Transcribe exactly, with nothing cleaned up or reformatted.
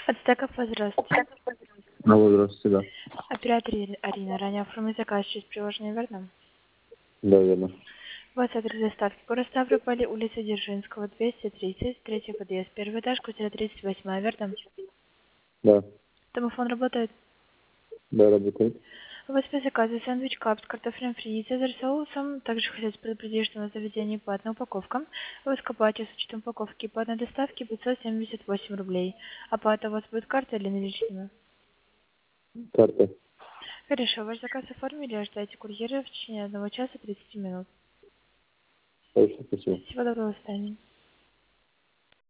Ацтеков, здравствуйте. Алло, здравствуйте, да. Оператор Ир- Арина. Ранее оформлен заказ через приложение, верно? Да, верно. У вас адрес доставки. Город Ставрополь, улица Дзержинского, двести тридцать, третий подъезд, первый этаж, квартира тридцать восемь, верно? Да, Домофон работает. да, работает. У вас по заказу сэндвич кап с картофелем фри и цезарь соусом. Также хотелось предупредить, что на заведении по одной упаковкам. Вы скопаете с учетом упаковки по одной доставке пятьсот семьдесят восемь рублей. Оплата у вас будет картой или наличными? Карта. Хорошо, ваш заказ оформили, ожидайте курьера в течение одного часа тридцати минут. Хорошо, спасибо. Всего доброго, до свидания.